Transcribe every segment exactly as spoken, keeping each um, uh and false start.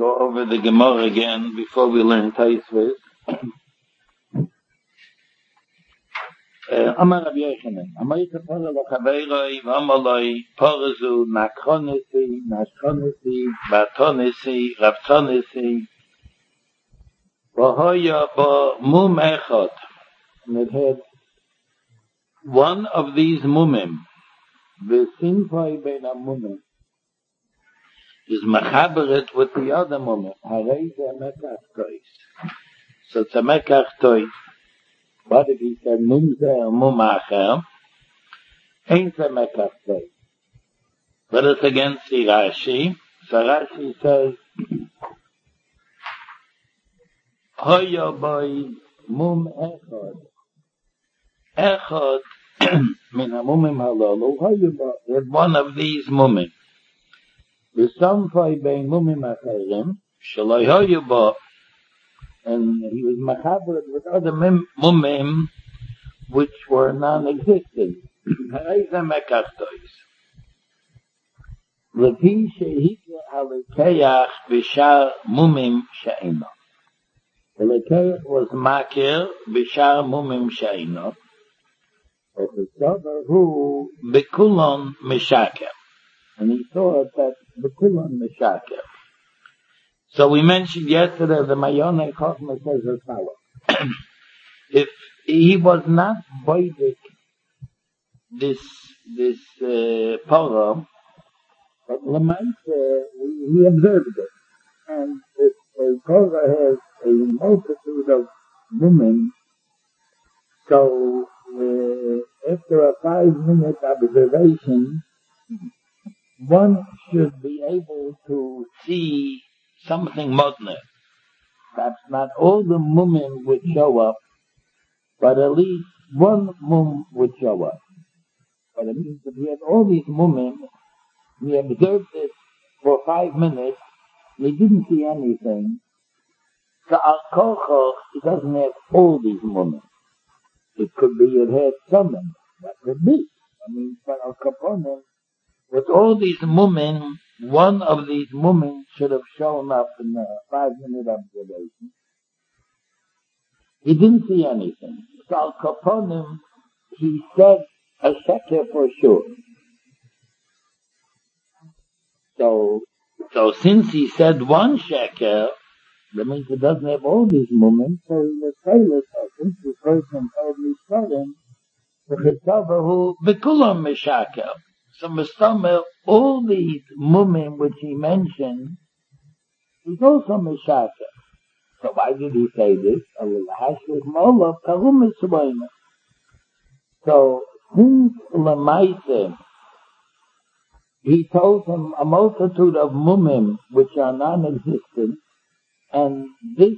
go over the Gemara again before we learn Taisvis. Amar Rabbi Yochanan, Amar Yitzchak L'Chaveiroi, V'Amaloi, Porazu, Nakhonesi, Nashkonesi, Batonesi, Raptonesi, V'Hoya Bo Mum Echot. And it had one of these mumim, V'Simfoi Ben HaMumim, is machaberet with the other mumim. Harei ze mekach tois. So it's a mekach tois. What if he said mum ze or mum acher? Ain't a mekach tois. But it's against the Rashi. So Rashi says, Hoya boy mum echad. Echad min ha-mumim halalu. Hoya boy is one of these mumim. V'samfai bein mumim acherim, shaloi hoyu bo, and he was machabered with other mim, mumim which were non-existent. Harei ze mekach tois. Lepi shehikra alikeach b'shar mumim she'ino. The lekeach was makir b'shar mumim she'ino. V'chisavar hu b'kulon mishaker. And he thought that the Kulon Meshaker. So we mentioned yesterday the Mayoneh Chochmah says as follows. If he was not Boidik this this uh, Torah, but Lamaisa, he observed it. And if a Torah has a multitude of women, so uh, after a five minute observation, one should be able to see something modern. Perhaps not all the mumim would show up, but at least one mum would show up. But it means that we have all these mumim, we observed it for five minutes, we didn't see anything. So al kochoch, it doesn't have all these mumim. It could be it had some of them. That could be. I mean, but al kaponim, with all these mummin, one of these mummin should have shown up in the five-minute observation. He didn't see anything. So Al Kaponim, he said a sheker for sure. So, so since he said one sheker, that means he doesn't have all these mummin. So the sailor said, since the person told me sudden, the chitavahu bekulam mishaker. So Mustamer, all these mumim which he mentioned, is also Meshaka. So why did he say this? So since Lamaise, he told him a multitude of mumim which are non-existent, and this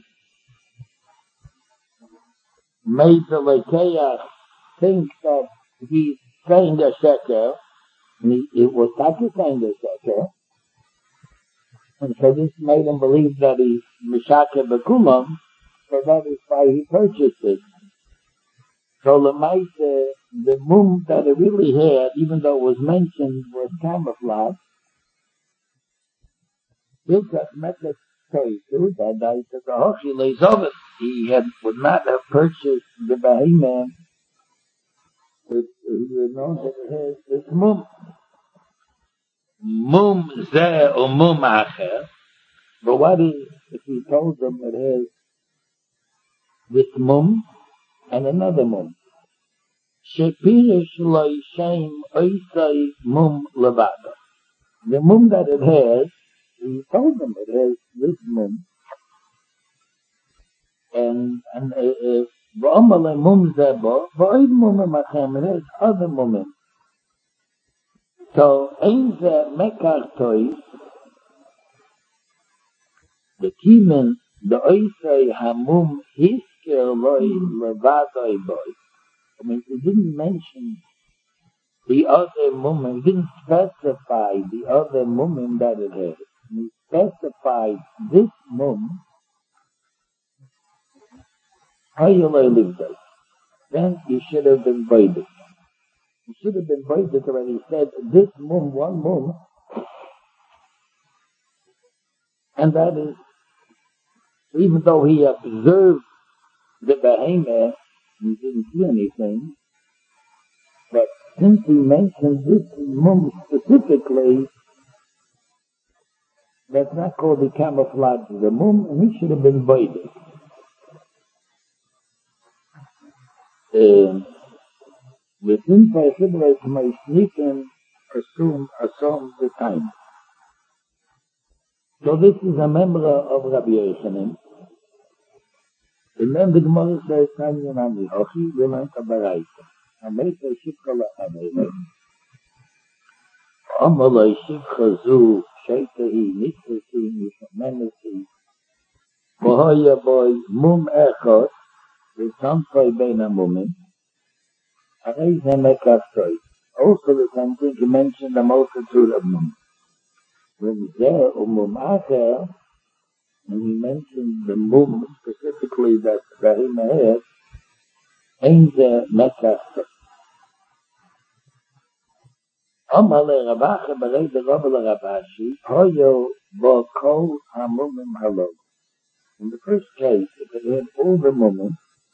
made the Lekeach think that he's saying a sheker. It was Taki saying the sheker, and so this made him believe that he's Meshaka Bekulam, so that is why he purchased it. So Lamaise, the mum that it really had, even though it was mentioned, was camouflage. Bilkas Mekas Toisu, that I said the Hoshi lays over, he had, would not have purchased the Behemoth. It, he would know that it has this mum. Mum ze or mum acher. But what is, if he told them it has this mum and another mum? Shepirish loy shem oisai mum levada. The mum that it has, he told them it has this mum. And, and, uh, uh, V'omale mum zebo, v'oid mumim achem, it has other mumim. So, ein ze mekach tois, the kimen, the oisei hamum hisker loy levadoi boy. I mean, he didn't mention the other mumim, he didn't specify the other mumim that it has. He specified this mum. Then you should have been voided. You should have been voided already. He said, this mum, one mum, And that is, even though he observed the behemoth, he didn't see anything, but since he mentioned this mum specifically, that's not called the camouflage of the mum, and he should have been voided. Uh, within Paisibres, my sneaking assume, assume the time. So this is a member of Rabbi Yochanan. And then the Gemara says, Tanya Nami, Ochi, we learned a Baraita. And they say, Shivcha Lachamele. Amalai Shivcha Zu, Sheitahi, Nitzasi, Nishamenasi, Bohoya Boy, Mum Echot, the Sanfai Beina Mumim, Arei Zemekastoi. Also the same thing, he mentioned the multitude of Mum. When there, Umum Acher, and he mentioned the mum specifically that Rahim has, ain't there Mekastoi. Amale Rabache Berei de Rabbe Rabashi, Hoyo Bo Kol HaMumim Halol. In the first case, if it had all the mumim,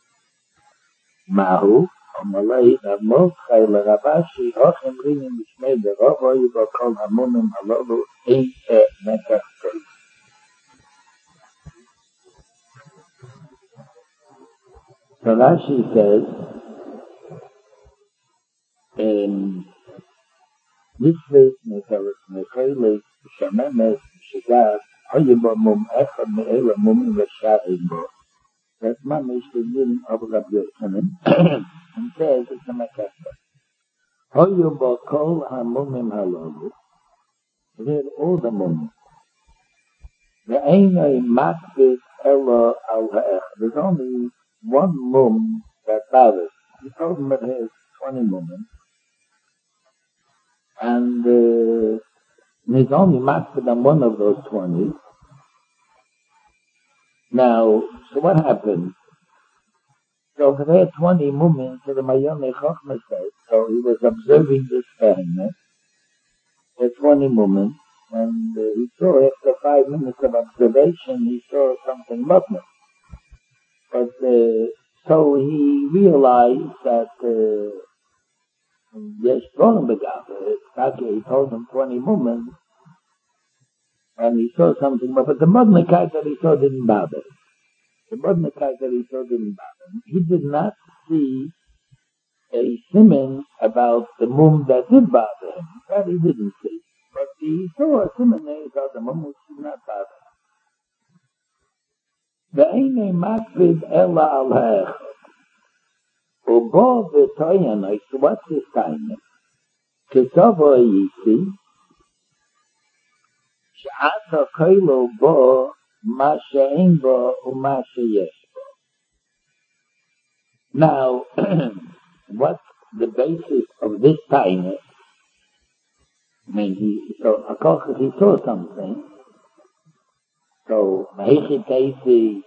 Mahu, Amale Ramot Chai Rabashi, Hochem Rinim Mishmei de Rav, Hoyo Bo Kol HaMumim Halol, ain't there Mekastoi. So Rashi says, um, Mitzvah Nechalas Nechele Shamemes Shigat Hoyeba Mum Echad Me'ela Mum V'Sha'im Bo. That's Mamish the Yin of Rabbi Yochanan, and says it's a Mekastoi. Hoyeba Kol HaMumim Halalu. It had all the mumim. Ve'enei Makbid Ela Al Ha'ech. There's only one mum that bothers. He told him it has twenty mumim. And uh, he's only mastered on one of those twenty. Now, so what happened? So if there had twenty mumim, so the Mayone Chochmah says, so he was observing this behemoth, there twenty mumim, and uh, he saw after five minutes of observation, he saw something muffled. But uh, so he realized that uh, yes, Stronim Begabe, he told him twenty moments, and he saw something, but the Modnikai that he saw didn't bother him. The Modnikai that he saw didn't bother him. He did not see a siman about the mum that did bother him. That he didn't see. But he saw a siman there about the mum which did not bother him. Ve'enei makbid ela al ha'echad. Ubo v'toyanoi, so what's his time? Kesavo yisi, she'ata koilo bo, ma she'en bo, u'ma she'yesh bo. Now, what's the basis of this time? I mean, he, so, of course, he saw something. So, Mahechit Eisi,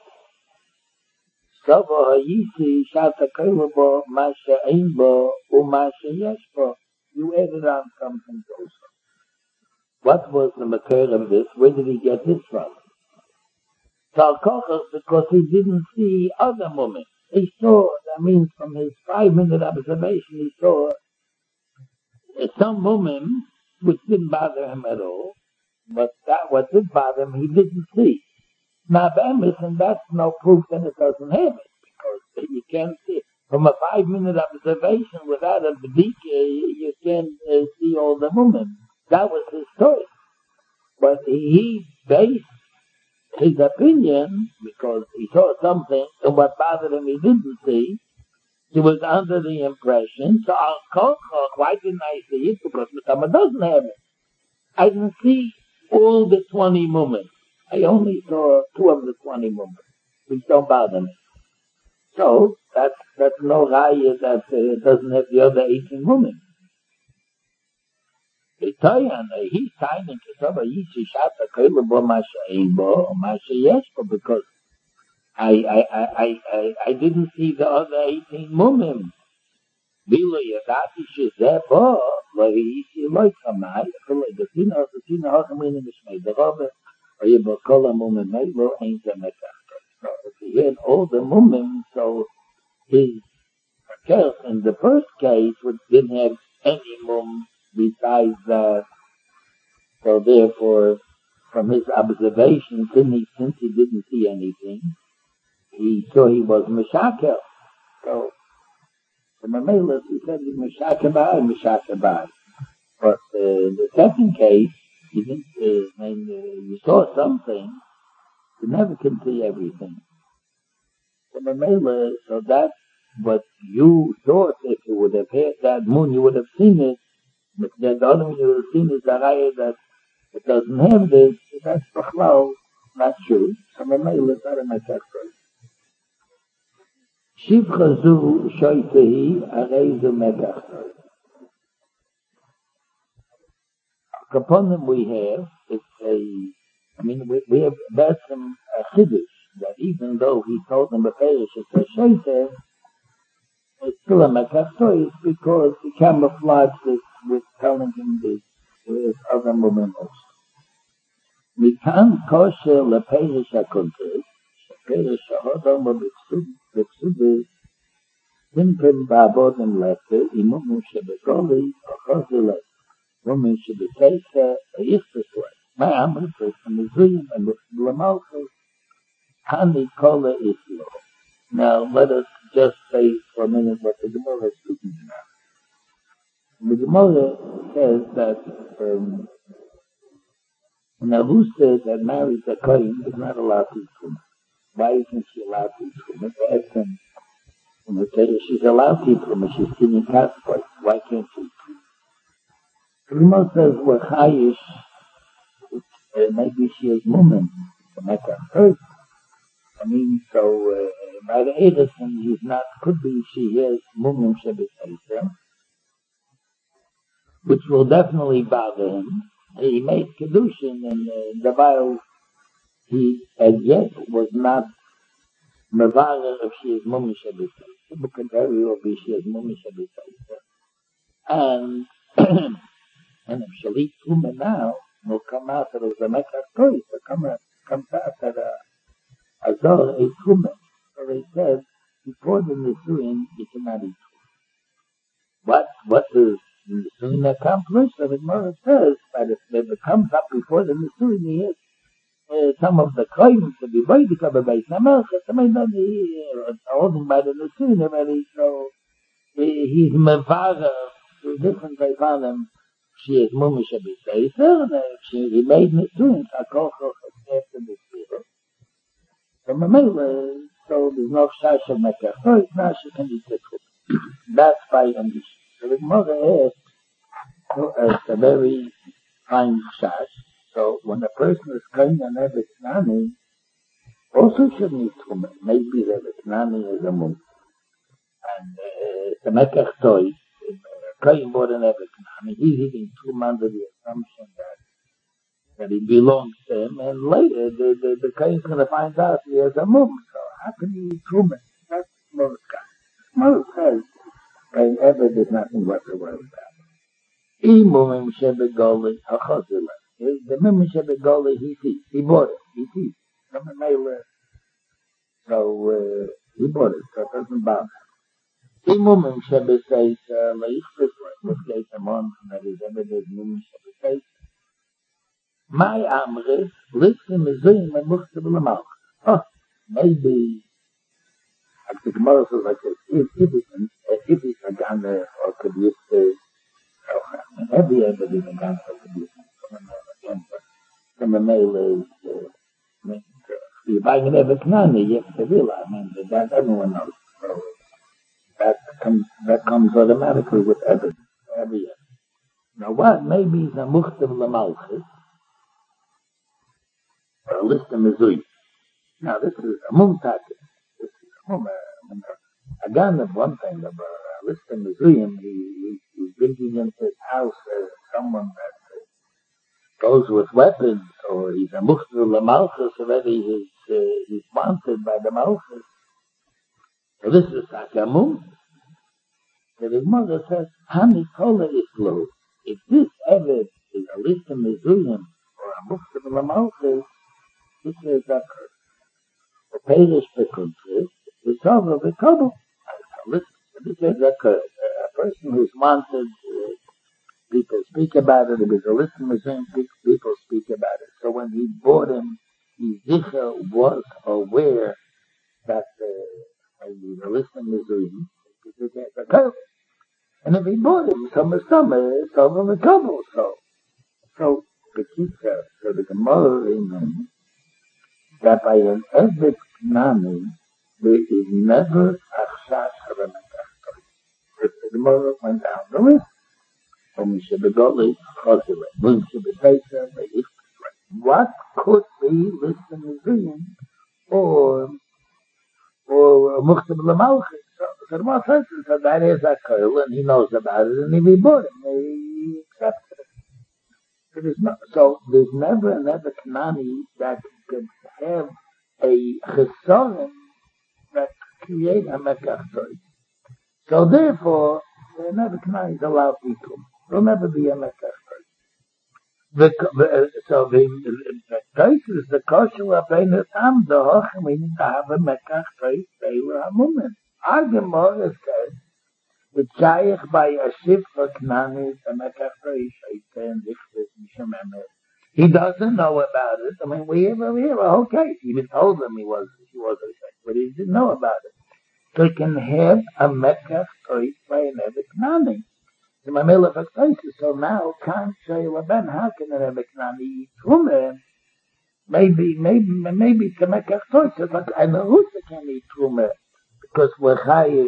Savo Hayisi, Shata Koilabo, Masha Einbo, Umasha Yeshbo. You added on something also. What was the matter of this? Where did he get this from? Talkochos, because he didn't see other moments. He saw, I mean, from his five-minute observation, he saw some moments which didn't bother him at all. But that what did bother him, he didn't see. Now, Bemis, and that's no proof that it doesn't have it, because you can't see it. From a five-minute observation without a bedika, you can't uh, see all the movement. That was his story. But he based his opinion, because he saw something, and what bothered him he didn't see. He was under the impression, so I'll call, why didn't I see it? Because Muhammad doesn't have it. I didn't see all the twenty movements. I only saw two of the twenty movements, which don't bother me. So, that's, that's no raya that uh, it doesn't have the other eighteen movements. He's signing because I, I, I, I, I didn't see the other eighteen movements. Bilo yadati shezebo, lo yisi lo kamai, the sina, the sina hochamini mishmei, the Robert, Vayibakol Mumim Melo ain't a Mekach. So if he had all the Mumim, so his Mekach in the first case would didn't have any Mum besides that. So therefore, from his observation, since he, since he didn't see anything, he saw he was Meshakel. So the Mamela, he said, Meshakebai, Meshakebai. But uh, in the second case, you didn't, uh, when uh, you saw something, you never can see everything. The Mamela, so that's what you thought if you would have had that moon, you would have seen it. But the other one you would have seen is the raya that it doesn't have this, that's Bachlau, not true. So Mamela is not a Mekach. Shivcha zu shoytehi arei zu Mekach. Upon them we have, it's a, I mean, we, we have, that's some a chiddush, that even though he told them a perish, it's a shoyteh, it's still a Mekach because he camouflaged this with telling him this with other momentos. Mikan kosher leperish hakuntes, perish hahodom b'ksubis, simpim ba'abodim lefte, imumu shebegoli, ochozile, woman should be taken a yichtasle. My amr from the dream and the lamalchus, hani kola islo. Now let us just say for a minute what the Gemara is speaking about. The Gemara says that um, an avusa that marries a kohen is not allowed to eat from. Why isn't she allowed to eat from? It's asking, when they say she's allowed to eat from, she's sitting kaspoy. Why can't she eat from? The Gemara says, well, chayish, uh, maybe she is woman to make her hurt. I mean, so uh, by the Edison, he's not, could be she has woman shebetayser, which will definitely bother him. He made kedushin, and uh, the while he as yet was not mevarer if she is woman shebetayser, because very will be she is woman shebetayser, and and if she'll eat tumah now, will come out of the Mekach Toy, so come out, comes out of a Azor, a tumah. So they said, before the Nisuin, you cannot eat tumah. What, what does the Nisuin accomplish? So the Gemara says that if it comes up before the Nisuin, he has uh, some of the claims to be by the Kabbalah Beis Hamelech, some of them are holding by the Nisuin already, so he's mevarer to different Veivanim. She is mumish b'seiser, and she he made nisuin hakocho after the spirit. So Mamela, so there's no shash of Mekach. So it's not she can eat it. That's by English. So the mother asked, so it's a very fine shash. So when a person is kind and Rebbe Knani, also shouldn't eat tumah. Maybe Rebbe Knani is a mum. And uh, the Mekach toy. Kain more than ever. I mean, he's eating tumah under the assumption that that he belongs to him, and later the the, the Kain's going to find out he has a mum. So how can he eat tumah? That's Moses guy. Moses says Kain ever did nothing whatsoever about it. He mumim shebegoli hachazila. The mumim shebegoli he sees. He bought it. He sees. From a mailer. So uh, he bought it. So it doesn't bother. Imumim shebesayis leichtus was gave him on that is ever did mumim shebesayis. My amris listen mezuyim and muchtav l'malch. Oh, maybe like the Gemara says like this: if if it's if it's a gana or could use the and every ever did a gana or could use again, but from a male is I mean, you're buying an ever knani, you have to realize. I mean that everyone knows. So, That comes that comes automatically with evidence. Every year. Now what? Maybe it's a muchtav l'malchus or a list of mezuyim. Now this is a mumtak. This is a mum. Again, of one thing of a list of mezuyim. He, he he's bringing into his house uh, someone that uh, goes with weapons, or he's a muchtav l'malchus already. He's uh, he's wanted by the malchus. So this is Sakamum. So the mother says, Hani Kola is low. If this ever is a list of Mezuyim or a Mukhtab Lamalchus, This is a curse. The Parish Pekuntis, the Tova, the Kabul. Listen, this is a curse. A person who's wanted, uh, people speak about it, if he's a listener, people speak about it. So when he bought him, he Zicha was aware that uh, he's a listener Missouri, because it's a curse. And if he bought him, some summer, some of the Kabul, so. So, the Kitza, so the Gemara in that by an Eved Nami, there is never a Chashash of a Mekach. If the Gemara went down the list, from Shebegoli, Chosele, Mun Shebetesa, what could be listening Museum or or Mukhtab Lamalchik? So, so the Gemara says so that is a Koil, and he knows about it, and if he bought him, he accepts it. It is not, so there's never another Kanani that could have a chesaron that create a Mekach. So therefore, another Kanani is allowed to come. There'll never be a Mekach. The, the, so the case is the kosher of the tam the hoch meaning to have a Mekach they were a moment. Our Gemara says the Shaykh by a ship for Knani, the Mekach Shaitan, he doesn't know about it. I mean, we have, we have a whole case. He even told them he was, he was a Shaykh, but he didn't know about it. So he can have a Mekach by another Knani. The Mamela Faktaisi, so now can't say, well, Ben, how can an Ebek Knani eat Truma? Maybe, maybe, maybe it's a Mekach Toys. Like, I know who can eat Truma because we're chayish.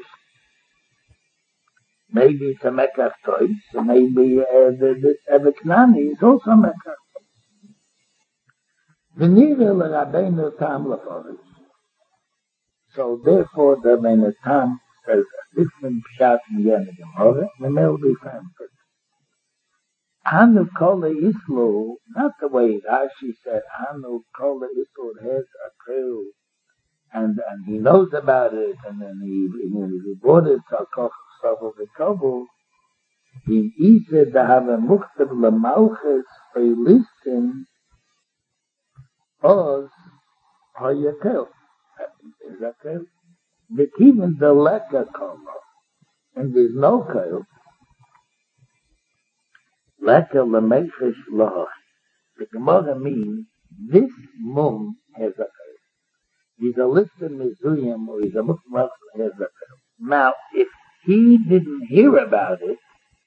Maybe it's a Mekach Toys, so maybe uh, the, this Ebek Knani is also a Mekach Toys. V'nira l'Rabbeinu Tam Laforis. So therefore, the Rabbeinu Tam says a different pshat in the Gemara, and they'll be found first. Anu Kola Islu, not the way Rashi said, Anu Kola Islu has a crew, and and he knows about it, and then he, he, he bought it, so Koch Sof the Kabul, in Isa da have a Mukhtab Lamalchus, a listen, Oz, Hayakel. Is that okay? But even the Leka Kola, and there's no Kola, Leka Lamechish Loch. The Gemara means this mum has a Kola. He's a listed Mizuyim, or he's a Mukmach has a Kola. Now, if he didn't hear about it,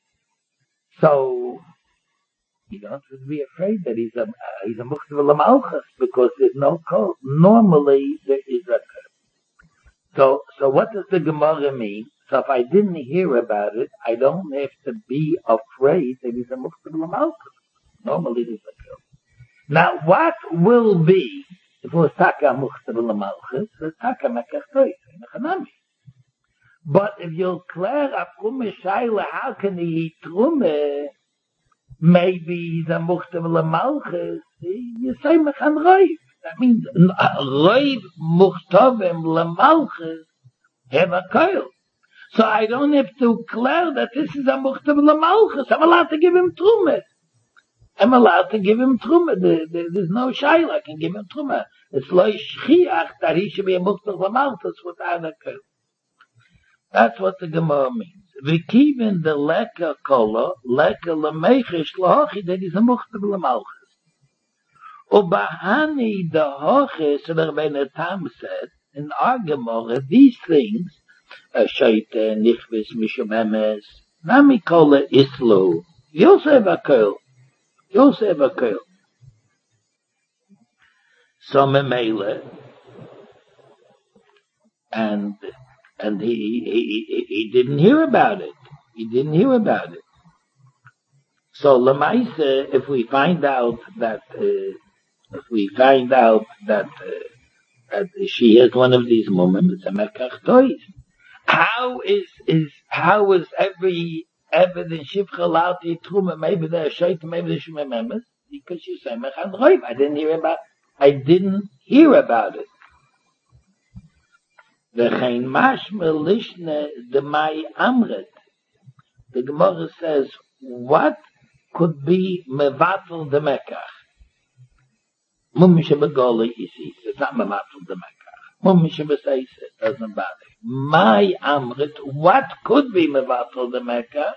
so you don't have to be afraid that he's a uh, he's a Mukhtab Lamalchus, because there's no Kola. Normally, there is a Kola. So, so what does the Gemara mean? So if I didn't hear about it, I don't have to be afraid that he's a Mukhtab Lamalchus. Normally there's a Kola. Now, what will be, if it was Taka Mukhtab Lamalchus, it's Taka Mekach Toys, in a Chanami. But if you'll clear up Trume Shaila, how can he eat Trume? Maybe he's a Mukhtab Lamalchus, you say Mechan Roiv. That means Roiv Mukhtabim Lamalchus have a Koil. So I don't have to declare that this is a Mukhtab Lamalchus. I'm allowed to give him Truma. I'm allowed to give him Truma. There, there, there's no Shaila. I can give him Truma. It's like Shchiach that he should be a Mukhtab Lamalchus without a Koil. That's what the Gemara means. V'kivin the Leka Kola, Leka Lamechish Lahochi, that is a Mukhtab Lamalchus. Ubahani the Hoches, so the Rabbeinu Tam said, in our Gemara, these things, Shaita, Nichvis, Mishumemes, Nami Kola Islu, Yosef Akel, Yosef Akel. So Memele, and, and he, he, he, he didn't hear about it. He didn't hear about it. So Lamaisa, if we find out that, uh, if we find out that, uh, that she has one of these moments, it's a Mekach Toys. How is, is, how is every, evidence Shivcha allowed to eat Truma? Maybe they're Shaita, maybe they're Shemememeth, because you say Mechan Roiv. I didn't hear about, I didn't hear about it. V'chein mashma lishne the Mai Amret. The Gemara says, what could be mevatel the Mekach? Mummy Shabagoli, you see, it's not Mamatul the Mekach. Mummy Shabasaisa, doesn't bother. My Amrit, what could be Mavatul the Mekach?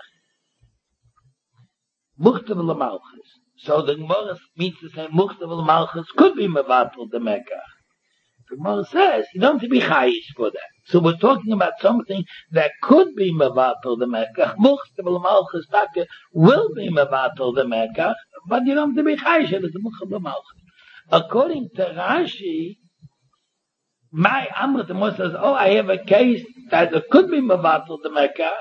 Muchtav Malchus. So the Gemara means to say Muchtav Malchus could be Mavatul the Mekach. The Gemara says you don't have to be chayish for that. So we're talking about something that could be Mavatul the Mekach. Muchtav Malchus will be Mavatul the Mekach, but you don't have to be chayish. It's Muchtav Malchus. According to Rashi, my Amrit the Gemara says, oh, I have a case that it could be Mavatul the Mekach.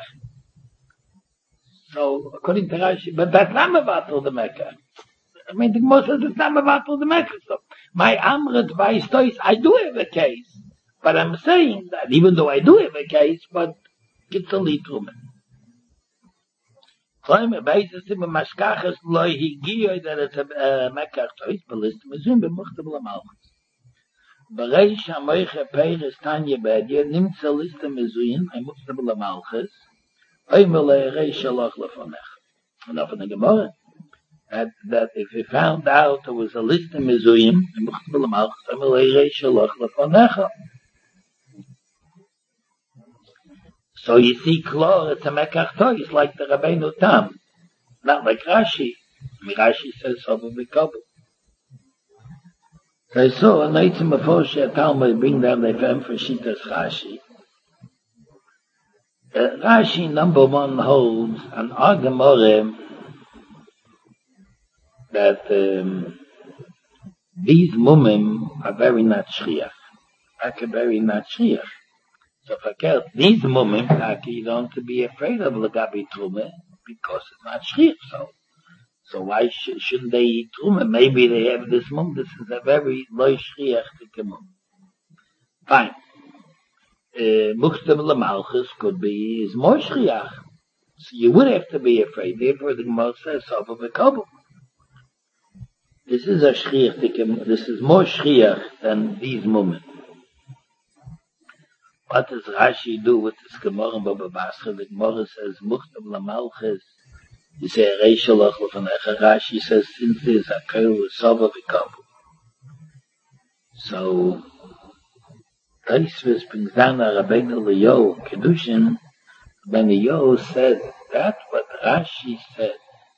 So, according to Rashi, but that's not Mavatul the Mekach. I mean, the Gemara says it's not Mavatul the Mekach. So, my Amrit Vaistois, I do have a case, but I'm saying that even though I do have a case, but it's a little bit. Claim a basis in Mashkachas loy higiyoy that it's a Mekach tois, but listen, mezun b'muchtabel amalchus. Bereish ha-moiche peiris tanya b'adiyah, nimtza lista mezuyim, ha-muchtabel amalchus, oimel ha-reish shalach lefonech. Enough in the Gemara. That, that if he found out there was a list of mezuyim, ha-muchtabel amalchus, oimel ha-reish shalach lefonech. So you see, Klor, it's a Mekach Tois, like the Rabbeinu Tam. Not like Rashi. I mean, Rashi says, Soba V'Kabel. So I saw, and Eitzim before Talmud bring down the Fem for Shitas Rashi. Uh, Rashi, number one, holds an Agamorem that um, these mumim are very not shriach. Are very not shriach. So forget these moments, you don't have to be afraid of Lagabi Truma because it's not shriach. So, so why sh- shouldn't they eat Truma? Maybe they have this mum. This is a very low shriach to mum. Fine. Muchtav Lamalchus could be is more shriach. So you would have to be afraid. Therefore, the Gemara says Sofa V'Kabel. This is a shriach. This is more shriach than these moments. What does Rashi do with this Gemara in Baba Basra? The Gemara says, Muchtav Lamalchus, you say, Reish Shalach Lefonecha. Rashi says, since there's a Keil with Sofa V'Kabel. So, Taisvis brings down a Rabbeinu Eliyahu, Kedushin. Rabbeinu Eliyahu said, that's what Rashi said.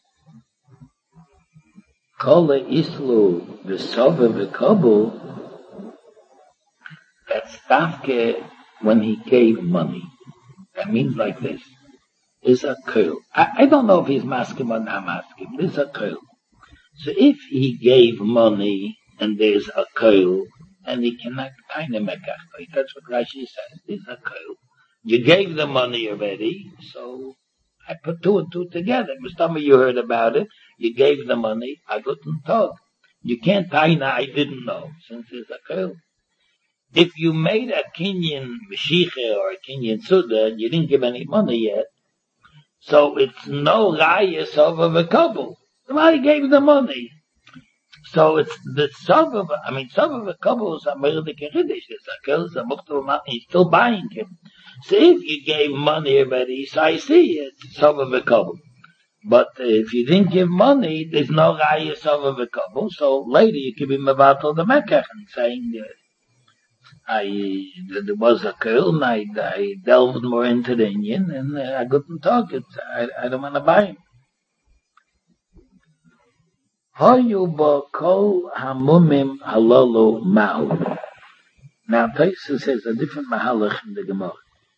Kol Islu V'Sofa V'Kabel, that's Tafke, when he gave money. That means like this. There's a curl. I, I don't know if he's masking or not masking. There's a curl. So if he gave money and there's a curl, and he cannot kind of make a that's what Rashi says. There's a curl. You gave the money already, so I put two and two together. Some of you heard about it. You gave the money. I couldn't talk. You can't taina, I didn't know, since there's a curl. If you made a Kenyan Meshicha or a Kenyan Suda and you didn't give any money yet, so it's no Rayas over the couple. Somebody gave the money. So it's the sub of, I mean, some of the couple is a Merdik Keridish, it's a Kels, a Mukhtar, he's still buying him. So if you gave money already, so I see it's sub of the couple. But if you didn't give money, there's no Rayas over the couple, so later you can be Mavatal the Mekach and saying that. I, there was a girl, and I, I delved more into the Indian, and uh, I couldn't talk it. I, I don't want to buy him. Hoyu bo kol hamumim halalu ma'u. Now, Taisa says a different mahalach in the Gemara.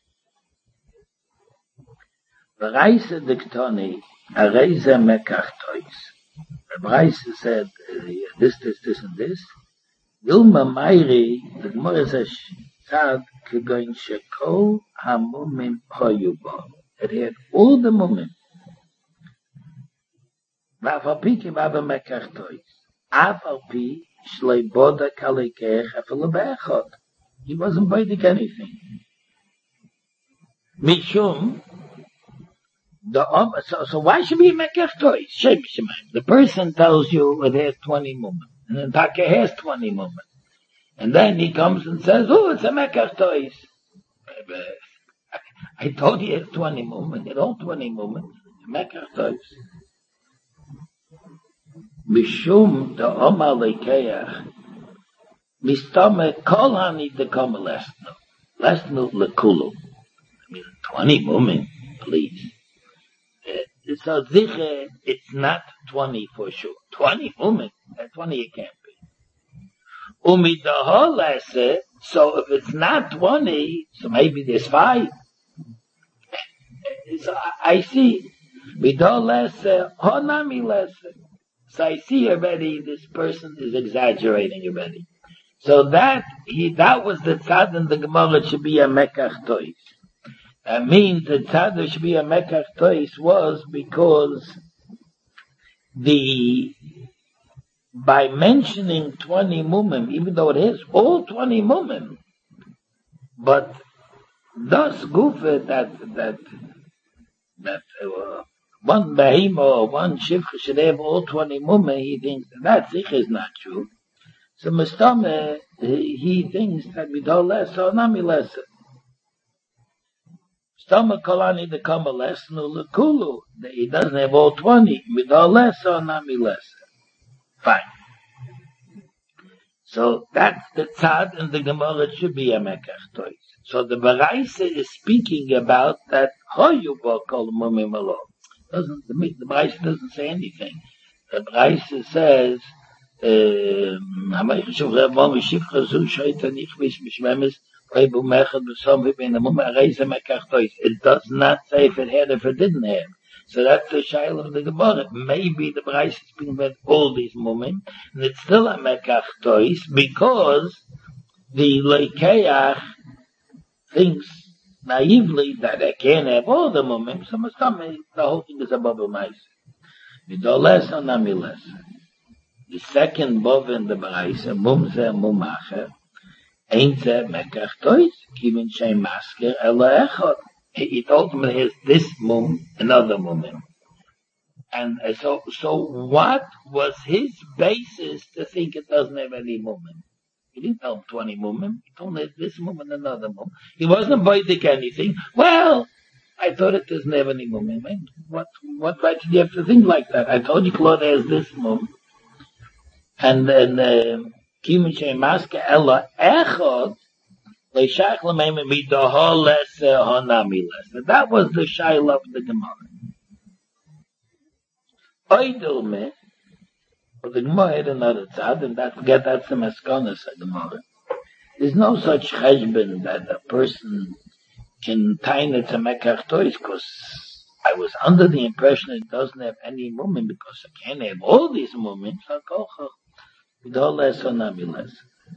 V'raisa diktoni, a reisa mekach tois. The Raisa said, uh, this, this, this, and this. Dilma Mairi, the Gemara says, Tzad kegoin shekol hamumim hoyubo. It had all the mumim. V'afalpi kivava mekach tois. Afalpi shlei boda kalikech afel be'echot. He wasn't biting anything. Mishum, the um, so, so why should be a mekach tois? Shem shemayim. The person tells you it has twenty mumim. And then Taka has twenty moments. And then he comes and says, oh, it's a Mekach Tois. I told you it's twenty moments. It's all twenty moments. Mekach Tois. Mishum the Omar Lekeach Mistome kol hani de kama lesnu. Lesnu lekulu. I mean, twenty women, please. Uh, so ziche, it's not twenty for sure. twenty women, at twenty it can't be. Umidaho lesse, so if it's not twenty, so maybe there's five. So I, I see. Midaho lesse, honami lesse. So I see already this person is exaggerating already. So that he that was the tzad in the Gemara should be a mekach tois. That means the tzad should be a mekach tois was because the by mentioning twenty mumim, even though it is all twenty mumim, but thus gufa that that that uh, one behema or one shivcha should have all twenty mumim, he thinks that that is not true. So Mustame, he thinks that midol less or nami less. Mustame kolani the kama less no lekulu. He doesn't have all twenty. Midol less or nami less. Fine. So that's the tzad in the Gemara. It should be a mekach tois. So the Baraisa is speaking about that hoyu bo kol mumim alo. Doesn't the the Baraisa doesn't say anything. The Baraisa says. It does not say if it had, if it didn't have. So that's the shaila of the Gemara. Maybe the Bryce is being read all these moments, and it's still a mekach tois because the leikeach thinks naively that they can't have all the moments. So must come, the whole thing is above a mice. Midoles or namiles. The second bov in the Baraisa, mumze mumacher, ain't ze mekach tois, kivin shem masker ela echot. He told him there's this mum, another mum. And uh, so, so what was his basis to think it doesn't have any mum? He didn't tell him twenty mum. He told him this mum and another mum. He wasn't boidik anything. Well, I thought it doesn't have any mum. What, what right did you have to think like that? I told you Claude has this mum. And then, Kimin Shem Maske Ella Echot, Leishach Lameim Midoho Lesse Honami Lesse. That was the Shaila of the Gemara. Oidilme, but the Gemara had another tzad, and that, forget that's the Maskonas of the Gemara. There's no such cheshbon that a person can time it to mekach tois, because I was under the impression it doesn't have any movement, because it can't have all these movements. So kochach. Midol less or nami less.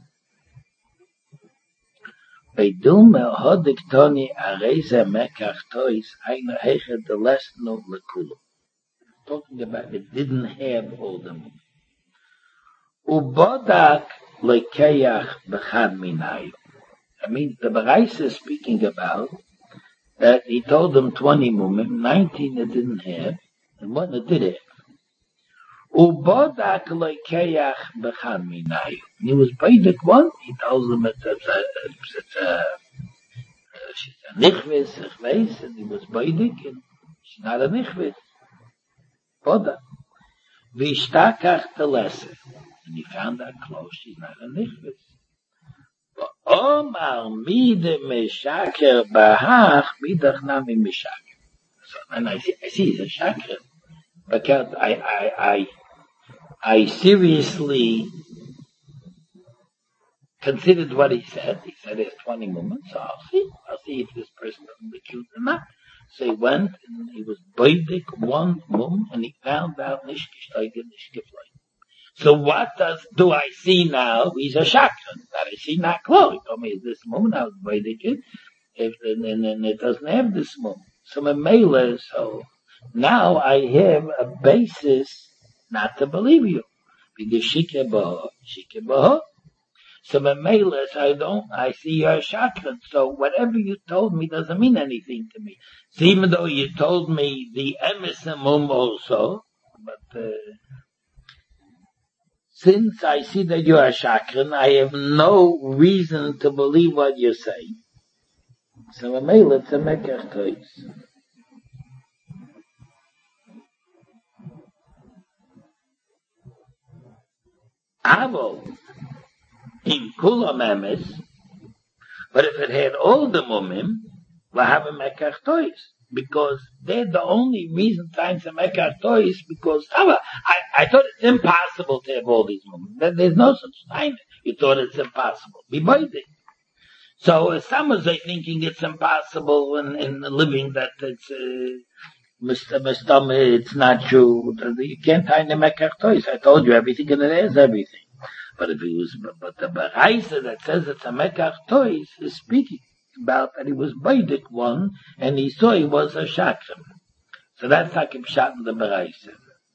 Beidulme hodik toni areze mekach tois aina hechet the less no lekulu. Talking about it didn't have all the movement. Ubodak lekeyach bechad minayu. I mean, the Baraisa is speaking about that he told them twenty movement, nineteen it didn't have, and one it did have. Ubodak lekeyach bechad minayu. He was baidik one. He tells them it's a, it's a, she's a nichvis, a chveis, and he was baidik, and she's not a nichvis. Bodak. Vishtakach telese. And he found that close. She's not a nichvis. Omar mide meshaker bahach midach nami meshaker. So, and I see, I see he's a shaker. Because I, I, I, I seriously considered what he said. He said there's twenty moments, so I'll see. I'll see if this person doesn't be cute or not. So he went and he was boidik one mum and he found out nishkishtoige nishkifloi. So what does, do I see now? He's a shakran. That I see not close. He told me is this mum, I was boidik it. If, and, and, and it doesn't have this mum. So my mailer, so now I have a basis not to believe you. Because shikebaho, shikebaho. So my mailer, I don't, I see you're a shakran. So whatever you told me doesn't mean anything to me. So even though you told me the emes mum also, but, uh, since I see that you are a shakran, I have no reason to believe what you say. So my mailer, it's a mekach tois. Avo, in Kula Memes, but if it had all the Mumim, we'll have a Mekach Tois. Because they're the only reason times a Mekach Tois, because I, I thought it's impossible to have all these Mumim. There's no such time. You thought it's impossible. Be binding. So uh, some are thinking it's impossible in, in living that it's uh, Mister Mister it's not true. You can't find the Mekach Tois. I told you everything and it has everything. But if he was, but the Baraisa that says it's a Mekach Tois is speaking about that he was Baidik one and he saw he was a Shakram. So that's like a Pshat in the Baraisa.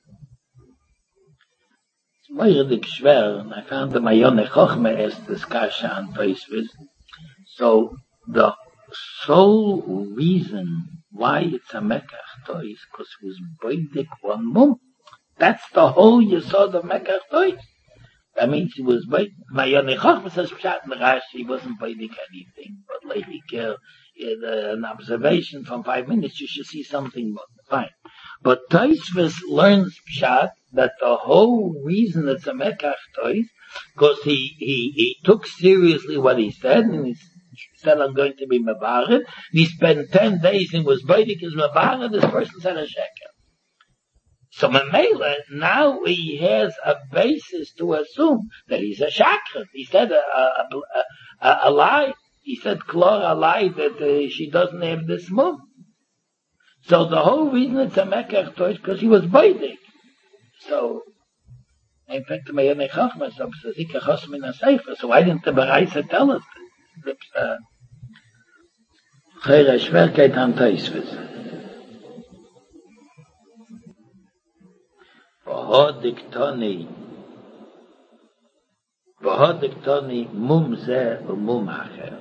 It's moiridik schwer, and I found the Mayone Chochme as this Kasha on Toisvis. So the sole reason why it's a Mekach Tois is because it was Baidik one mum. That's the whole Yesod of Mekach Tois. That means he was Baidik. Mayone Chochme says Pshat in the Rashi, he wasn't Baidik anything. But like uh, an observation from five minutes, you should see something more. Fine. But Toisvis learns Pshat that the whole reason it's a Mekach Tois, because he, he, he took seriously what he said, and he said, I'm going to be Mevared. He spent ten days and was Baidik as Mevared, this person said a sheker. So Mamela, now he has a basis to assume that he's a shakran. He said a, a, a, a, a lie. He said, Clara, a lie that uh, she doesn't have this mum. So the whole reason it's a Mekach Tois because he was Baidik. So, in fact, the Mayane Chachma says, Zika Chosm in a Sefer. So why didn't the Baraisa tell us this? Chayra Schwerkeit an Toisvis. V'hodiktoni V'hodiktoni mum ze u'mum acher.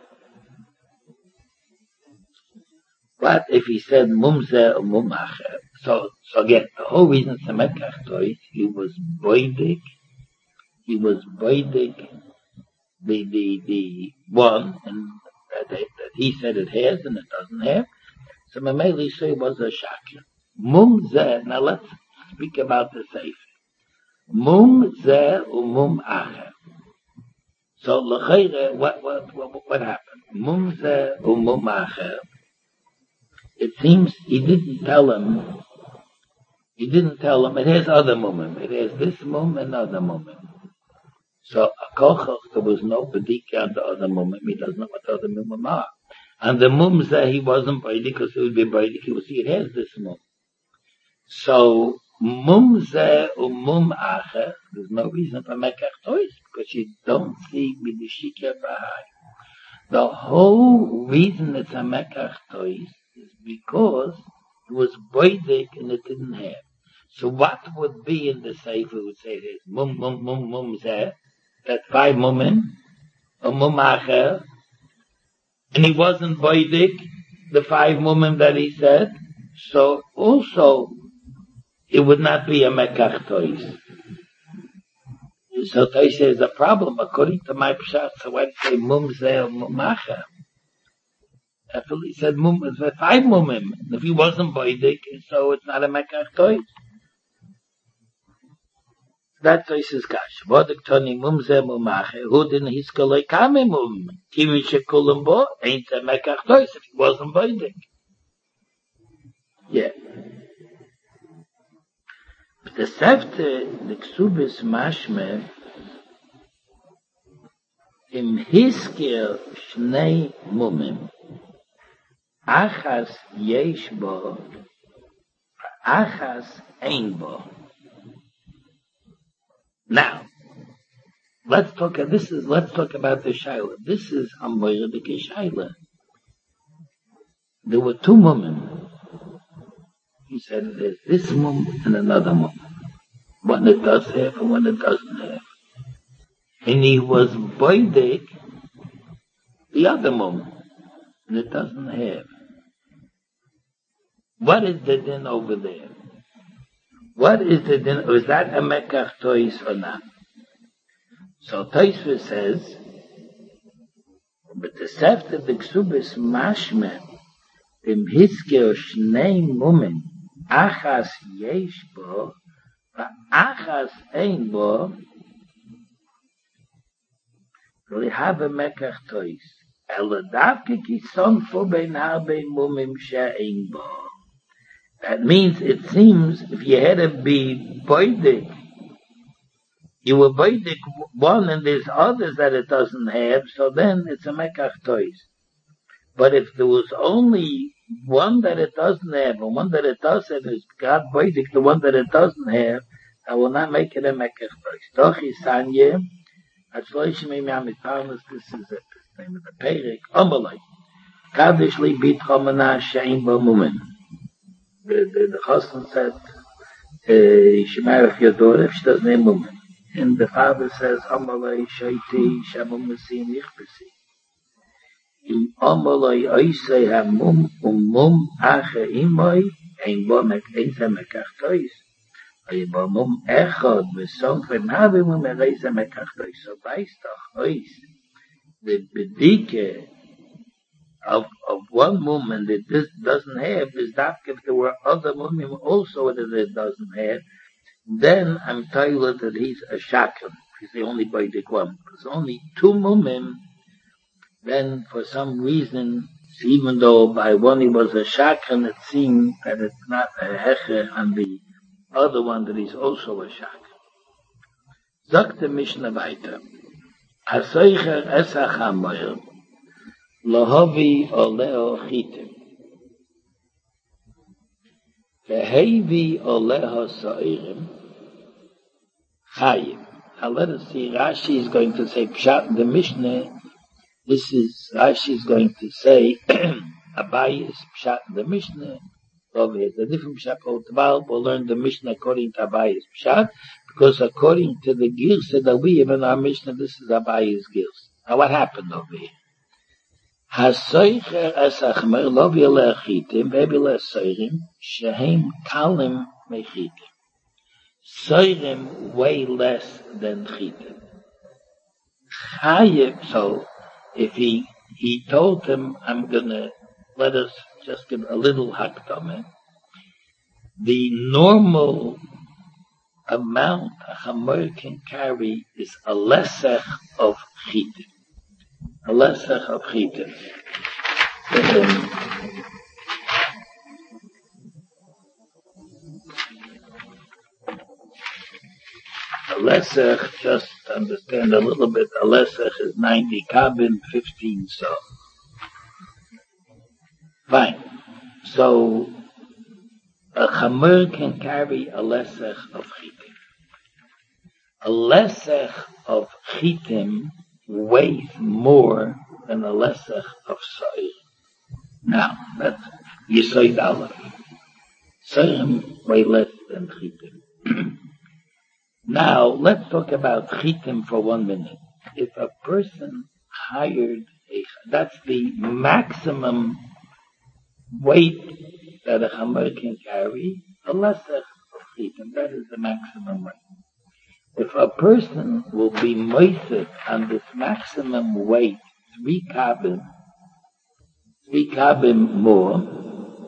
What if he said mum ze u'mum acher? So, so again, the whole reason it's a Mekach Tois, he was Baidik, he was Baidik, the, the, the one, and that, that he said it has and it doesn't have. So Mameli say it was a Shakir. Mum ze, now let's speak about the Sefer. Mum ze u'mum acher. So, l'chayre, what, what, what, what happened? Mum ze u'mum acher. It seems he didn't tell him, he didn't tell him, it has other mumim. It has this mum and other mumim. So, a kochach, there was no bedika on the other mumim. He doesn't know what the other mumim are. And the mum ze, he wasn't baidik, because it would be baidik. He would see it has this mum. So, mum ze or mum acher, there's no reason for Mekach Tois, because you don't see B'dishikya Bahai. The whole reason it's a Mekach Tois is because it was Baidik and it didn't have. So what would be in the Sefer would say this, mum, mum, mum, mum ze, that five mumim, or mum acher, and he wasn't Baidik, the five mumim that he said, so also, it would not be a Mekach Tois. So Tois says a problem according to my Pshat. So why did he say mum ze or mum acher? After he said mum, it's five mumim. If he wasn't Baidik, so it's not a Mekach Tois. That's Tois is kash. Bodik toni mum ze mum acher. Who didn't his koloi kame mum? Kimi shekulim bo ain't a Mekach Tois if he wasn't Baidik. Yeah. The Sefte, the Ksubis Mashme, im Hiskir Shnei Mumim, Achas Yesh Bo, Achas Ein Bo. Now, let's talk, this is, let's talk about the Shaila. This is Amoyedike Shaila. There were two Mumim. He said there's this mum and another mum. One it does have and one it doesn't have. And he was Baidik, the other mum, and it doesn't have. What is the din over there? What is the din? Is that a Mekach Tois or not? So Toisva says, but the Seft of the Ksubis Mashme, im Hiskir Shnei Mumim, Achas yesh bo, Achas ein bo, We have a mekach tois. Ela davke ki sonfo ben habe mumim she'ein bo. That means, it seems, if you had to be boidik, you were boidik one and there's others that it doesn't have, so then it's a mekach tois. But if there was only one that it doesn't have, and one that it does have, is God boidik the one that it doesn't have, I will not make it a mekach tois. Doch is sanye, at shloishim imam mitparnas, this is it, the name of the Perek, Omalai, Kaddish li bit chomana she'ein bo mumim. The, the, the husband said, uh, you should marry your daughter if she doesn't have mumim. And the father says, Amalai shaiti shamum mesim yichbesi. Im amalai oisei hamum umum ache imoi ein bomek eise mekachtois. Ay bomum echad besong vem habe mum eise mekachtois. So weiss doch ois, the bedike of, of one mum that this doesn't have is that if there were other mumim also that it doesn't have, then I'm told that he's a shakran. He's the only boidik one. There's only two mumim. Then, for some reason, even though by one he was a shakran, it seemed that it's not a hecher on the other one that he's also a shakran. Sagt the Mishnah weiter. Hasoicher esach hamoyer lohovi oleo chitim. Vehevi oleo soirim chayim. Now let us see, Rashi is going to say, Pshat, the Mishnah, this is, Rashi is going to say, Abayis Pshat, the Mishnah, over here, the different Pshat called Tval, we'll learn the Mishnah according to Abayis Pshat, because according to the Girsa that we have in our Mishnah, this is Abayis Girsa. Now what happened over here? Hasoicher esachmer lovi lechitim, vebi lesoirim, shehem kalim mechitim. Soirim way less than chitim. Chayev, so if he he told him, I'm gonna let us just give a little hakdama. The normal amount a chamor can carry is a lesech of chitim. A lesech of chitim. Um, a lesech, just to understand a little bit, a lesech is ninety kabin, fifteen so. Fine. So, a chamor can carry a lesech of chitim. A lesech of chitim weighs more than a lesech of soir. Now, that's Yisoid Aleph. Soirim weigh less than chitim. Now, let's talk about chitim for one minute. If a person hired a, that's the maximum weight that a chamor can carry, a lesech of chitim, that is the maximum weight. If a person will be moised on this maximum weight, three kabin, three kabin more,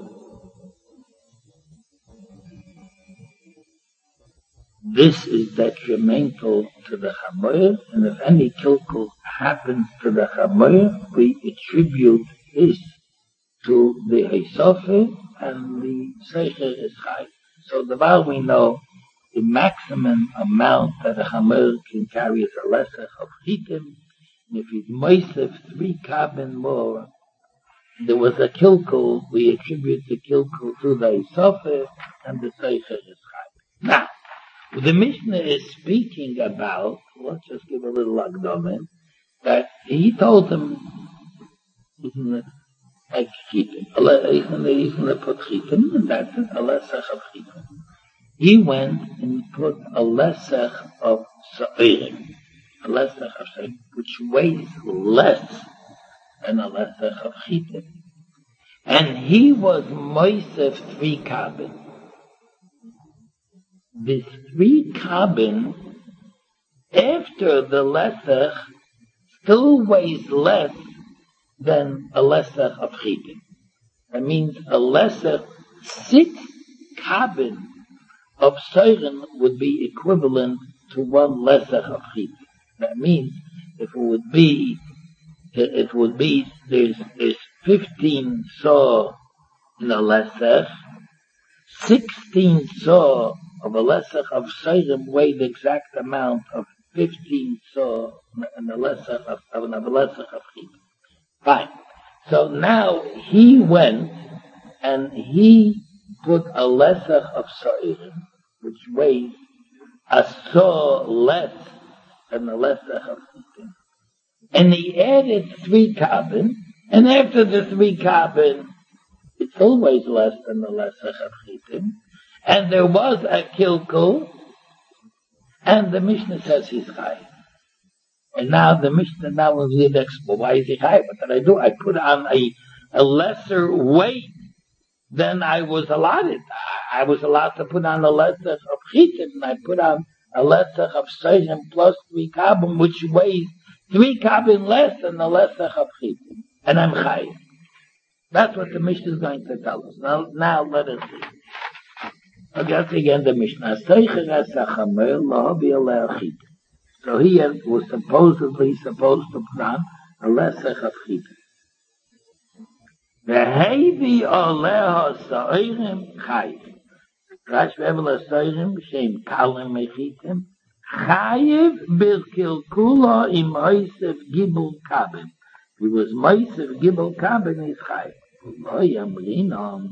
this is detrimental to the chamor, and if any kilkul happens to the chamor, we attribute this to the Heisofe, and the Seicher is high. So the while we know the maximum amount that a chamor can carry is a lesser of chitim, and if he's moisef three kabin more, there was a kilkul, we attribute the kilkul to the Heisofe, and the Seicher is high. Now, the Mishnah is speaking about, let's just give a little agdomen, that he told him, isn't it, like chitim, isn't it put chitim, and that's it, a lesech of chitim. He went and put a lesech of sa'irim, a lesech of sa'irim, which weighs less than a lesech of chitim. And he was moisef three kabin. This three kabin, after the lesech, still weighs less than a lesech of chitim. That means a lesech, six kabin of soirim would be equivalent to one lesech of chitim. That means if it would be, it would be, there's, there's fifteen saw in a lesech, sixteen saw of a lesech of Seirim weigh the exact amount of fifteen saw in a lesech of, of a lesech of Chit. Fine. So now he went and he put a lesech of Seirim, which weighs a saw less than the lesech of Chit. And he added three carbon, and after the three carbon, it's always less than the lesech of Chitim, and there was a kilkul, and the Mishnah says he's chai. And now the Mishnah now will read explain why is he chai? What did I do? I put on a, a lesser weight than I was allotted. I, I was allowed to put on a lesech of Chitim, and I put on a lesech of Seirim plus three carbon, which weighs three carbon less than the lesech of Chitim. And I'm chai. That's what the Mishnah is going to tell us. Now, now let us see. Again, again the Mishnah. So he was supposedly supposed to put on a lesech of Chitim. Ve'hevi oleha sa'irim chayiv. Rash ve'evel sa'irim shem kalim mechitim. Chayiv bilkilkula im oisef gibul kabin. He was oisef gibul kabin is chayiv. Lo yamrinam.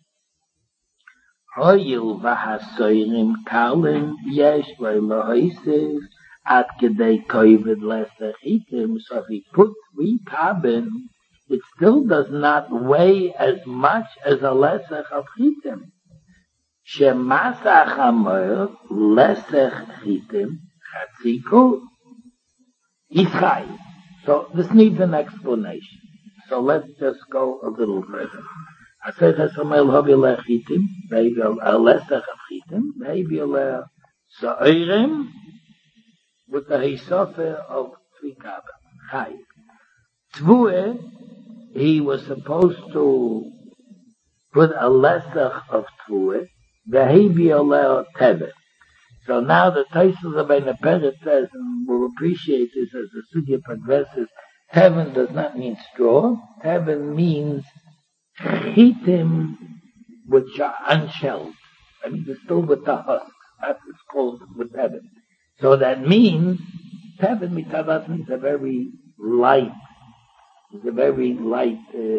Hoyil v'hasoirim kalim yesh v'lo oisef at kedei koivid lesech chitim. So if he put three kabin, it still does not weigh as much as a lesech of chitim. Shemasach hamoyer lesech chitim chatziko ischai. So this needs an explanation. So let's just go a little further. I said hasamel hobi lechitim, maybe a lesech of chitim, maybe a sa'irim with the hisofer of three kabel. Chai. Tvue, he was supposed to put a lesech of tvue, ve'hebi oleo tevet. So now the Taisus of Ein Peret says, and we'll appreciate this as the sugya progresses, teven does not mean straw. Teven means chitim which are unshelled. I mean, they're still with the husk. That's what's called with teven. So that means, teven mitavas means a very light, it's a very light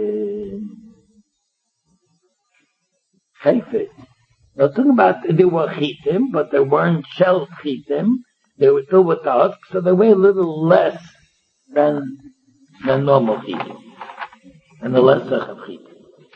chayfet. Uh, Now, talking about, there were chitim, but they weren't shelled chitim. They were still with the husk, so they weigh a little less than, than normal chitim. And the lesech of chitim.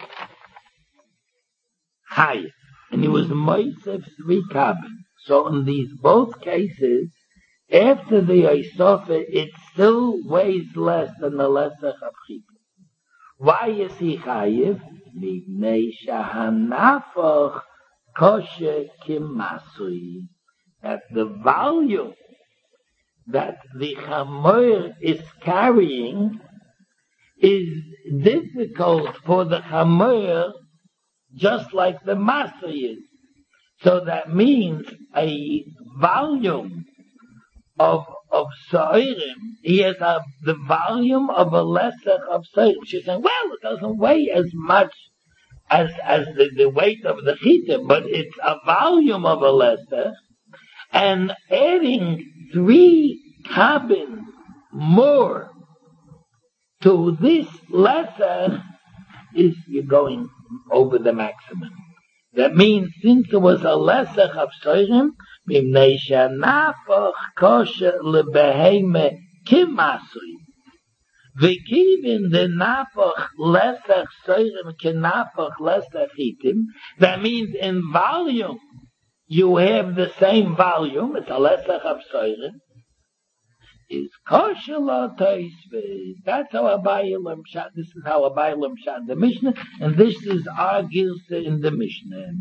High. And he was moisef three kabin. So in these both cases, after the Yaisofa, it still weighs less than the lesech of chitim. Why is he chayiv? Mibnei shahanafach kosher kimasui. That the volume that the chamoyer is carrying is difficult for the chamoyer, just like the masui is. So that means a volume of of sa'irim, he has a, the volume of a lesech of sa'irim. She's saying, well, it doesn't weigh as much as as the, the weight of the chitim, but it's a volume of a lesech, and adding three kabin more to this lesech is you're going over the maximum. That means since there was a lesech of sa'irim, mimnei shanafach kosher lebeheme kimasui. V'kivin the nafach lesech sa'irim kinafach lesech chitim. That means in volume you have the same volume. It's a lesech of sa'irim. Is kosher lo toisve. That's how Abaye Lemshat. This is how Abaye Lemshat the Mishnah, and this is our gilsa in the Mishnah.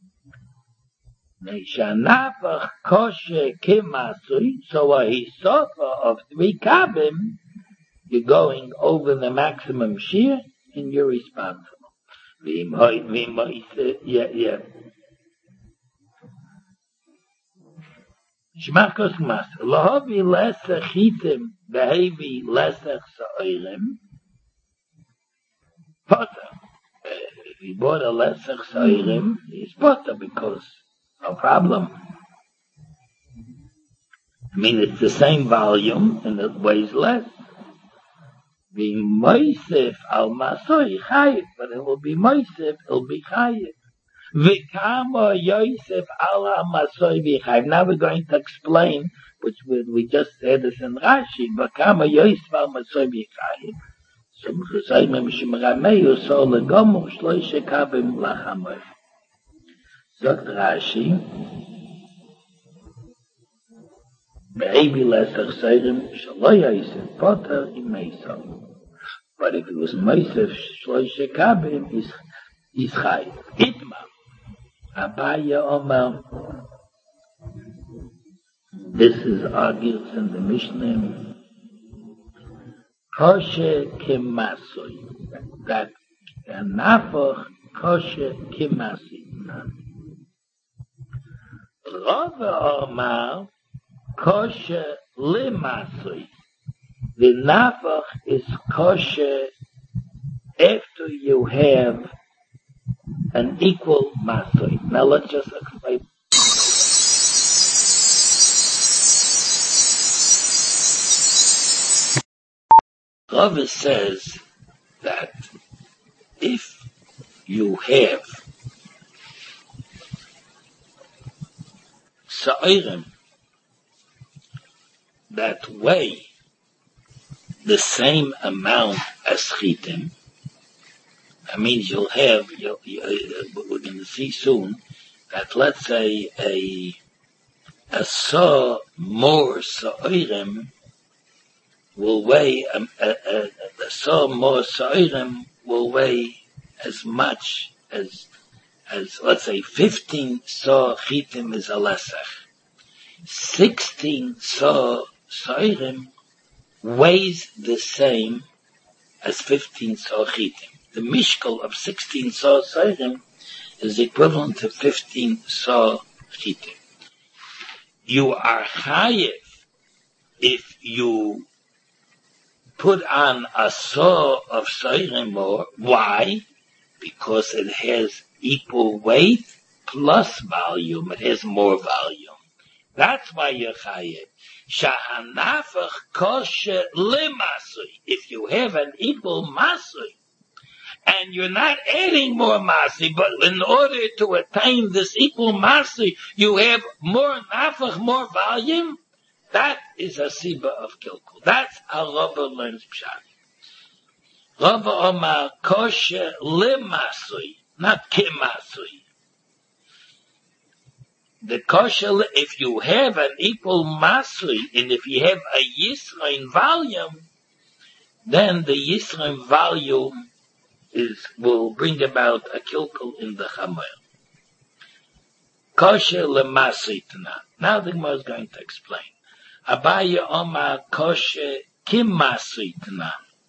Neishanafach kosher kimasui. So a hisofa of three kabim, you're going over the maximum shear, and you're responsible. Yeah, yeah. Shmakos master. Lahavi lesach chitim, behavi lesach sa'irim. Potter. If he bought a lesach sa'irim, he's potter because no problem. I mean, it's the same volume and it weighs less. The moisef al masoi chayit, but it will be moisef, it'll be chayit. V'kama Yosef ala masoi v'chayim. Now we're going to explain, which we, we just said this in Rashi, V'kama Yosef al masoi v'chayim. So Chusayim Shemrameyu so legomu shloishe kabim lachamoy. Sagt Rashi, Be'ebi lesach seirim shalo Yosef poter im meisov. But if it was meisov shloishe kabim, is is chayim. Itma. Abaya Omar. This is argued in the Mishnah. Kosher kimasui. That a nafoch kosher kimasi. Rava Omar kosher limasui. The nafoch is kosher after you have an equal masoi. Now let's just explain. Rava says that if you have sa'irim that weigh the same amount as chitim, that means you'll have, you'll, you, uh, we're going to see soon, that let's say a, a saw more sa'irim will weigh, um, a, a, a saw more sa'irim will weigh as much as, as, let's say fifteen saw chitim is a lesach. sixteen saw sa'irim weighs the same as fifteen saw chitim. The mishkal of sixteen saw sa'irim is equivalent to fifteen saw chitim. You are chayev if you put on a saw of sa'irim more. Why? Because it has equal weight plus volume. It has more volume. That's why you're chayev. Shahanafach kosher limasui. If you have an equal masui, and you're not adding more masi, but in order to attain this equal masi, you have more nafach, more volume, that is a siba of kilkul. That's how Rava learns pshat. Rava omar kosher limasui, not kimasui. The kosher, if you have an equal masui, and if you have a yisrain volume, then the yisrain volume is, will bring about a kilkul in the chamer. Kosher lemasitna. Now the Gemara is going to explain. Abaya omar kosher kimasitna.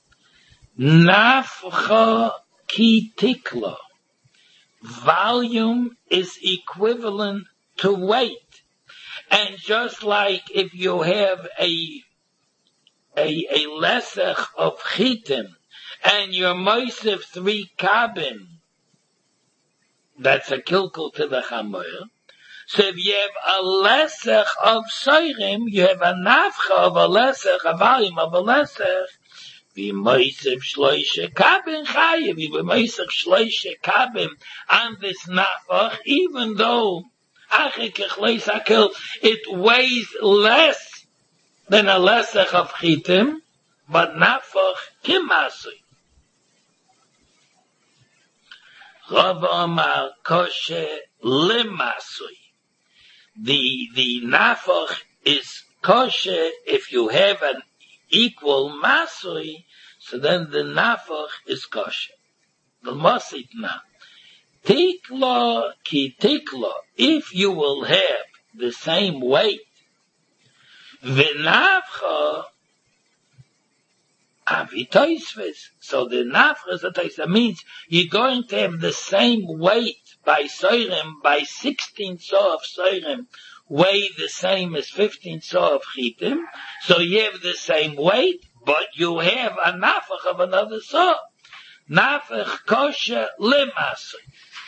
Nafcha ki tikla. Volume is equivalent to weight. And just like if you have a, a, a lesach of chitim, and your moisef three kabin, that's a kilkul to the chamer. So if you have a lesach of soirim, you have a nafcha of a lesach, a volume of a lesach, the moisef shloishe kabin chayev, the moisef shloishe kabin on this nafach, even though it weighs less than a lesach of chitim, but nafach kimasui. Rava Amar kosher limasui. The, the nafach is kosher if you have an equal masui, so then the nafach is kosher. The masit na. Tikla ki tikla. If you will have the same weight, v'nafcha avitoisves. So the nafcha is a taisa means you're going to have the same weight by soirim, by sixteen saw of soirim, weigh the same as fifteen saw of chitim, so you have the same weight, but you have a nafach of another saw. Nafach kosher lemasi.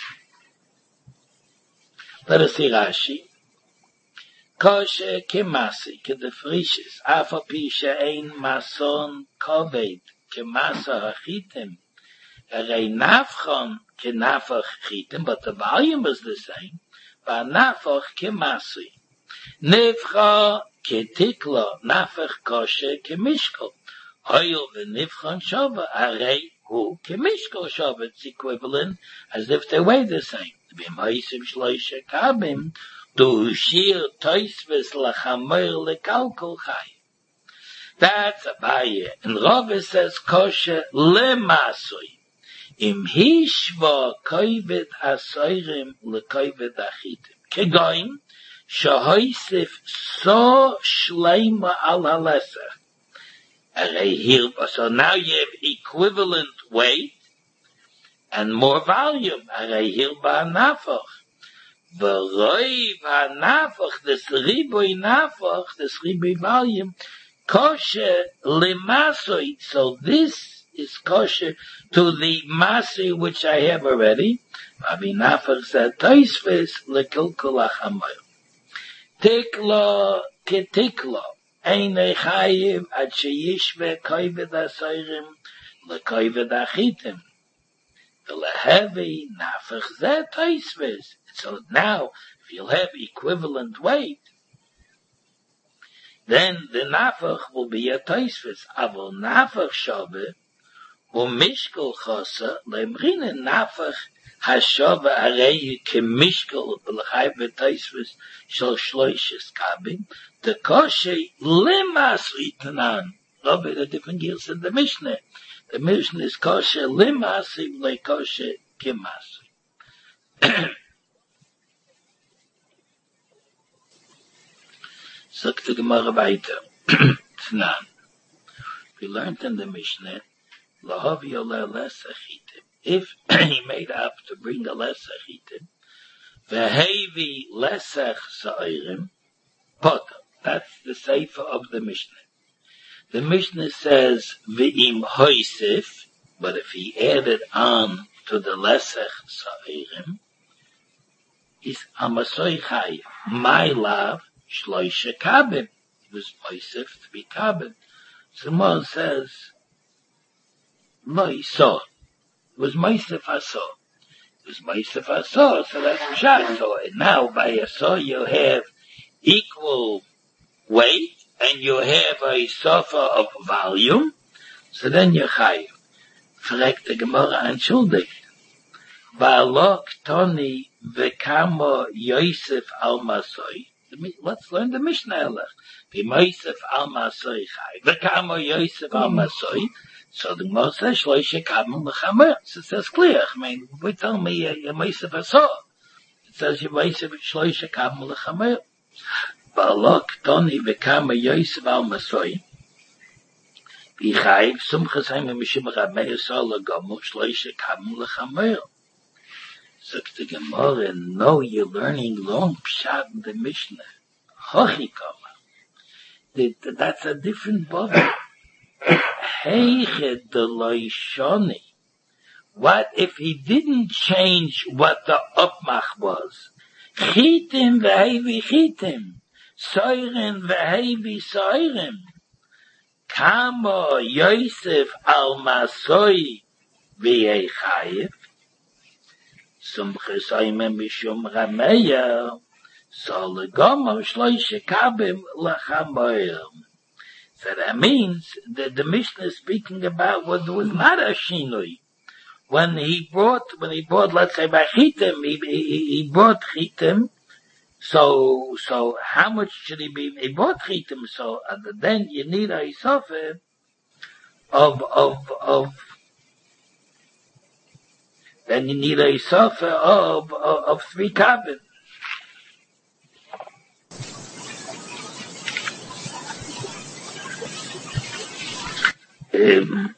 Let us see Rashi. Kosher kemasi, kedefrishes, afa pisha ein mason koved, kemasa hachitim, arei nafchon kenafach chitim, but the volume is the same, va nafach kemasi. Nefcha ketiklo, nafach kosher kemishko, hoyel v'nifchon shova, arei hu kemishko shova, it's equivalent as if they weigh the same. B'maisim shloisha kabim, du shir toisves lachamer lekalkol chay. That's a baye. And Rava says kosher lemasoi. Im hishva koivet asoirim lekoivet achitim. Kegoim, shahoisif so shleima al halesach. So now you have equivalent weight and more volume. Arehilba nafach. V'roiv ha-nafach, this riboy nafach, this riboy volume, kosher lemasoi. So this is kosher to the masoi which I have already. Rabbi Nafach said, Toisves lekilkul achamoy. Tiklo ketiklo. Eine chayiv ad sheyishve koived asoirim lekoived achitim. V'lehevi nafach zeh Toisves. So now, if you'll have equivalent weight, then the nafach will be a Toisves. Avol nafach shove, u'mishkol chosa, le'mrine nafach hashove arei kemishkol b'lechai v'Toisves shel shloishes kabim, the koshe limasri tanan. Rabbi, the different gears in the Mishnah. The Mishnah is koshe limasri le'koshe kimasri. Sagt the Gemara weiter. Tnan. We learned in the Mishnah, Lahavi oleh lesser chitim. If he made up to bring a lesser chitim, Vehevi lesser sa'irim, potter. That's the sefer of the Mishnah. The Mishnah says, Ve'im hoisif, but if he added on to the lesser sa'irim, is amasoi chai, my love, Shloisha kabin. It was Moisef to be kabin. Someone says, Lo saw. It was Moisef Aso. It was Moisef Aso, so that's Pshat. So now by a saw you have equal weight, and you have a sofa of volume, so then you're chayiv. Fragt the Gemara anschuldigt. Ba'alok toni v'kamo Yosef al masoi. Let's learn the Mishnah. V'Moisef al masoi chay. V'kamo Yosef al masoi. So the Gemara says, Shloisha kabim l'chamer. So it says clear. I mean, we tell me uh, Moisef aso. It says Moisef Shloisha kabim l'chamer. Ba'alok toni v'kamo Yosef al masoi. V'chayv sumchas haim mishim rameir sol l'gomu Shloisha kabim l'chamer. So the Gemara, no, you're learning long pshat in the Mishnah. Hochikama. That's a different body. Heiche de loishoni. What if he didn't change what the upmach was? Chitim v'hevi chitim. Soirim v'hevi soirim. Kamo Yosef al masoi v'yechayev. Sumchas haime mishum rameya, so legomo shloisha kabim lachamoyim. So that means that the Mishnah is speaking about what was not a shinui. When he brought, when he brought, let's say by chitim, he, he, he brought chitim, so, so how much should he be, he brought chitim, so uh, then you need a sofa of, of, of, then you need a sofa of, of, of three kabin. Um,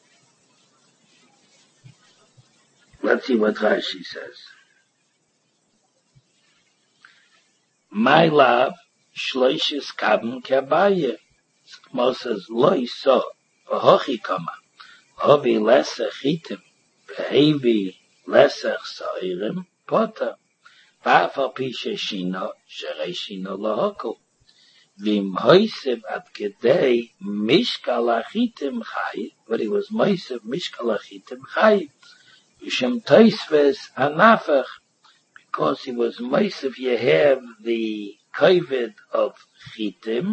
let's see what Rashi says. My love, shloishes kabin kabaye. Moses loy so v'hochi kama hovi lesach chitim v'hevi lesach sa'irim pota v'afal pi sheshino sherei shino lohokol v'im hoisev at kedei mishkal achitim chai, but he was moisev mishkal achitim chai v'shem toisves anafach, because he was moisev, you have the kovid of chitim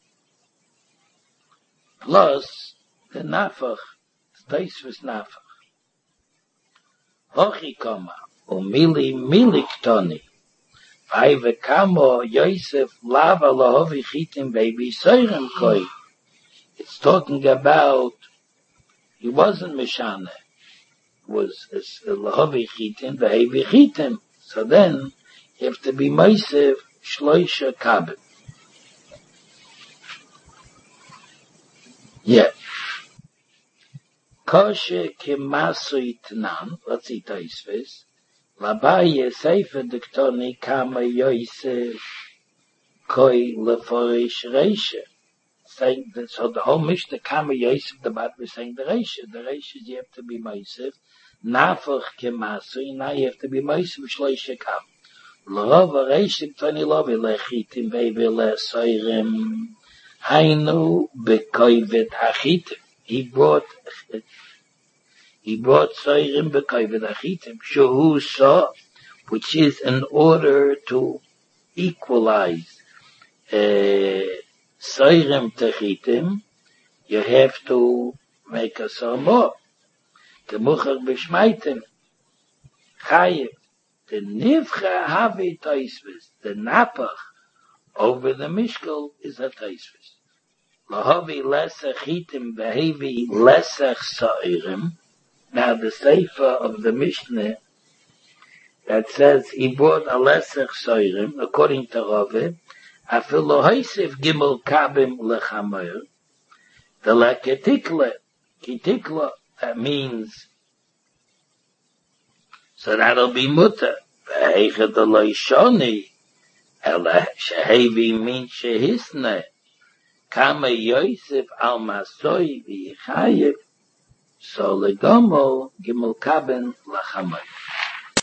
plus the nafach, the toisves nafach. Hochi kama umili milik toni v'ayve kamo Yosef lava lahovi chitim baby soirem koi. It's talking about he wasn't mishane, it was lahovi chitim v'hevi chitim. So then you have to be meisev shloisha kabin. Yeah. Koshe kemasui tnan, let's see Taisves. Labaye seifer diktoni kama Yosef koi leforish reisha. Saying that, so the whole Mishnah kama Yosef, the Bat was saying the reisha. The reisha is you have to be meisev. Nafach kemasui, now you have to be meisev shloisha kabin. L'rova reishim toni lovi lechitim veive lesoirim hainu bekoivet hachitim. He brought, he brought soirim bekoivet hachitim, shehu so, which is in order to equalize uh, soirim techitim, you have to make a so more. Kemuchar b'shmaitim, chayiv. The nivcha havi toisves, the napach over the mishkal is a toisves. Lahavi lesach chitim behevi lesach sa'irim. Now the sefer of the Mishnah that says he brought a lesach sa'irim, according to Rave, afilu hoisef gimel kabim lechamer, the leketikle, kitikla, that means, so that'll be mutter. V'heicha de lo shoni, ela shehevi min shehisne, kama Yosef al masoi v'yichayev, so legomo gimel kaben lachamay.